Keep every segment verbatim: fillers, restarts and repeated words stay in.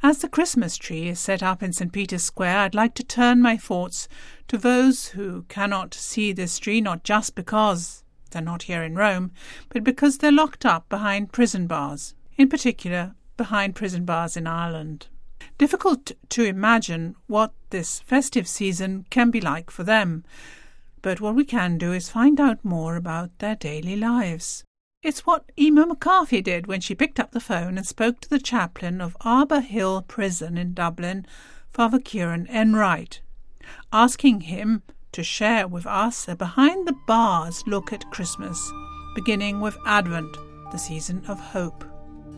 As the Christmas tree is set up in Saint Peter's Square, I'd like to turn my thoughts to those who cannot see this tree, not just because they're not here in Rome, but because they're locked up behind prison bars, in particular behind prison bars in Ireland. Difficult to imagine what this festive season can be like for them, but what we can do is find out more about their daily lives. It's what Emer McCarthy did when she picked up the phone and spoke to the chaplain of Arbor Hill Prison in Dublin, Father Kieran Enright, asking him to share with us a behind-the-bars look at Christmas, beginning with Advent, the season of hope.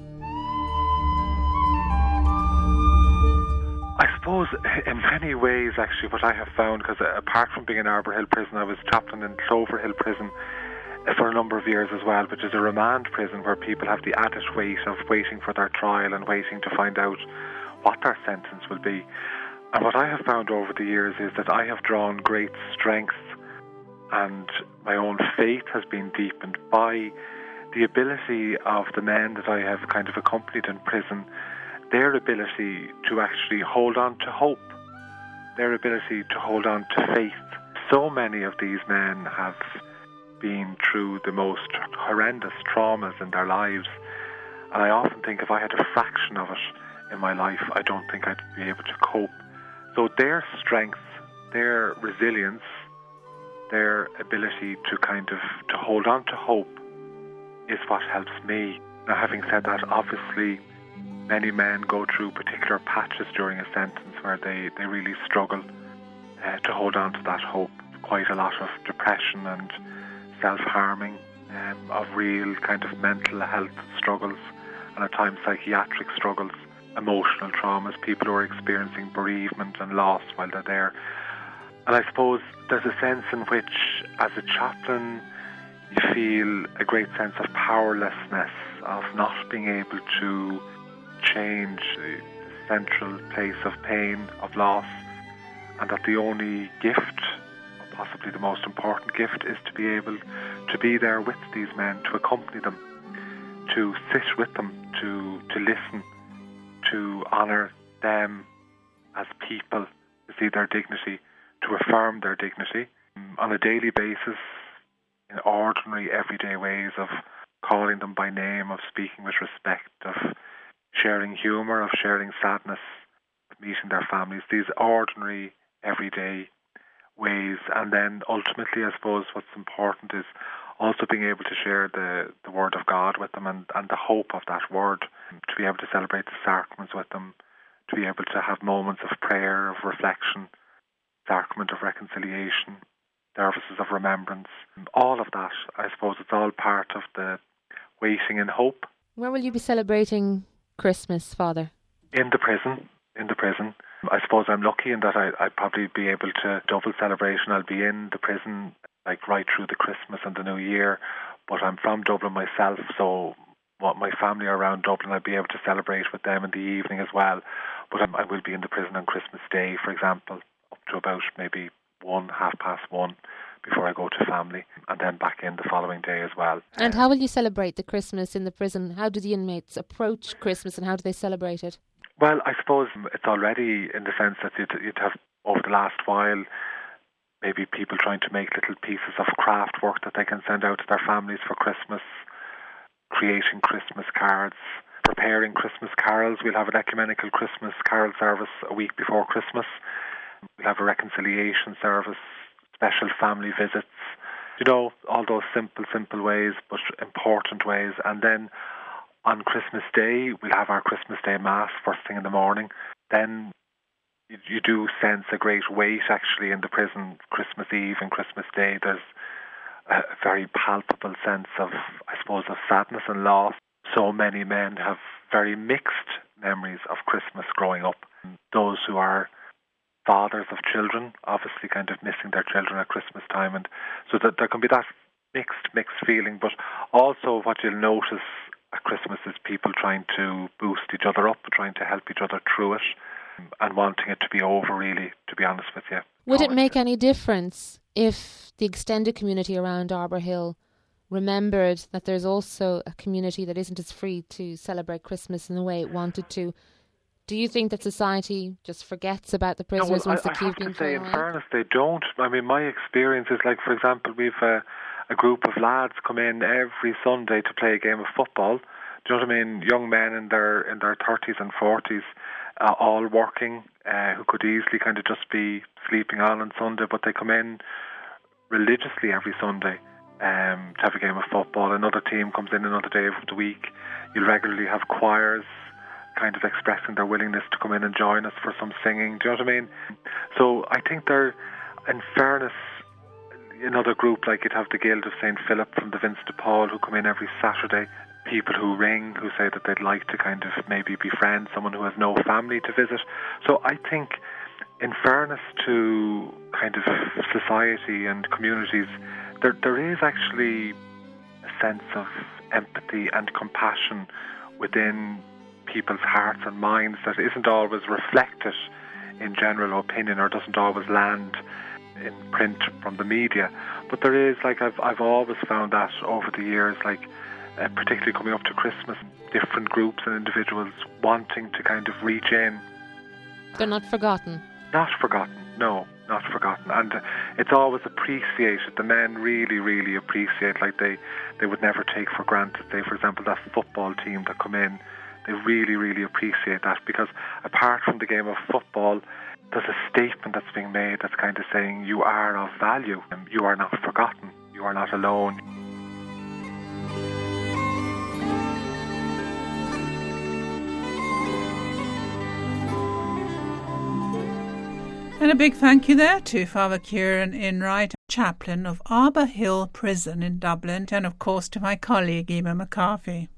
I suppose in many ways, actually, what I have found, because apart from being in Arbor Hill Prison, I was chaplain in Clover Hill Prison for a number of years as well, which is a remand prison where people have the added weight of waiting for their trial and waiting to find out what their sentence will be. And what I have found over the years is that I have drawn great strength, and my own faith has been deepened by the ability of the men that I have kind of accompanied in prison, their ability to actually hold on to hope, their ability to hold on to faith. So many of these men have been through the most horrendous traumas in their lives, and I often think if I had a fraction of it in my life, I don't think I'd be able to cope. So their strength, their resilience, their ability to kind of to hold on to hope is what helps me. Now, having said that, obviously many men go through particular patches during a sentence where they, they really struggle uh, to hold on to that hope. Quite a lot of depression and self-harming, um, of real kind of mental health struggles, and at times psychiatric struggles, emotional traumas, people who are experiencing bereavement and loss while they're there. And I suppose there's a sense in which, as a chaplain, you feel a great sense of powerlessness, of not being able to change the central place of pain, of loss, and that the only gift, possibly the most important gift, is to be able to be there with these men, to accompany them, to sit with them, to to listen, to honour them as people, to see their dignity, to affirm their dignity on a daily basis, in ordinary, everyday ways of calling them by name, of speaking with respect, of sharing humour, of sharing sadness, of meeting their families, these ordinary, everyday ways. And then ultimately, I suppose what's important is also being able to share the, the word of God with them, and, and the hope of that word, to be able to celebrate the sacraments with them, to be able to have moments of prayer, of reflection, sacrament of reconciliation, services of remembrance. All of that, I suppose it's all part of the waiting in hope. Where will you be celebrating Christmas, Father? In the prison, in the prison. I suppose I'm lucky in that I, I'd probably be able to double celebration. I'll be in the prison like right through the Christmas and the New Year, but I'm from Dublin myself, so what my family are around Dublin, I'll be able to celebrate with them in the evening as well. But I'm, I will be in the prison on Christmas Day, for example, up to about maybe one, half past one, before I go to family, and then back in the following day as well. And how will you celebrate the Christmas in the prison? How do the inmates approach Christmas and how do they celebrate it? Well, I suppose it's already in the sense that you'd, you'd have, over the last while, maybe people trying to make little pieces of craft work that they can send out to their families for Christmas, creating Christmas cards, preparing Christmas carols. We'll have an ecumenical Christmas carol service a week before Christmas. We'll have a reconciliation service, special family visits, you know, all those simple, simple ways, but important ways. And then on Christmas Day, we'll have our Christmas Day Mass first thing in the morning. Then you, you do sense a great weight, actually, in the prison. Christmas Eve and Christmas Day, there's a very palpable sense of, I suppose, of sadness and loss. So many men have very mixed memories of Christmas growing up. Those who are fathers of children, obviously kind of missing their children at Christmas time, and so that there can be that mixed, mixed feeling. But also what you'll notice at Christmas is people trying to boost each other up, trying to help each other through it, and wanting it to be over, really, to be honest with you. Would it make any difference if the extended community around Arbor Hill remembered that there's also a community that isn't as free to celebrate Christmas in the way it wanted to, Do you think that society just forgets about the prisoners no, well, once I, they I keep have being to say, thrown in away? fairness, they don't. I mean, my experience is like, for example, we've uh, a group of lads come in every Sunday to play a game of football. Do you know what I mean? Young men in their in their thirties and forties, uh, all working, uh, who could easily kind of just be sleeping on on Sunday, but they come in religiously every Sunday um, to have a game of football. Another team comes in another day of the week. You'll regularly have choirs kind of expressing their willingness to come in and join us for some singing. Do you know what I mean? So I think they're, in fairness, another group like you'd have the Guild of Saint Philip from the Vince de Paul who come in every Saturday. People who ring, who say that they'd like to kind of maybe befriend someone who has no family to visit. So I think, in fairness to kind of society and communities, there there is actually a sense of empathy and compassion within people's hearts and minds that isn't always reflected in general opinion or doesn't always land in print from the media. But there is, like I've I've always found that over the years, like uh, particularly coming up to Christmas, different groups and individuals wanting to kind of reach in. They're not forgotten. Not forgotten, no, not forgotten. And uh, it's always appreciated. The men really, really appreciate, like they, they would never take for granted, say, for example, that football team that come in. They really, really appreciate that, because apart from the game of football, there's a statement that's being made that's kind of saying you are of value, and you are not forgotten, you are not alone. And a big thank you there to Father Kieran Enright, chaplain of Arbour Hill Prison in Dublin, and of course to my colleague Emma McCarthy.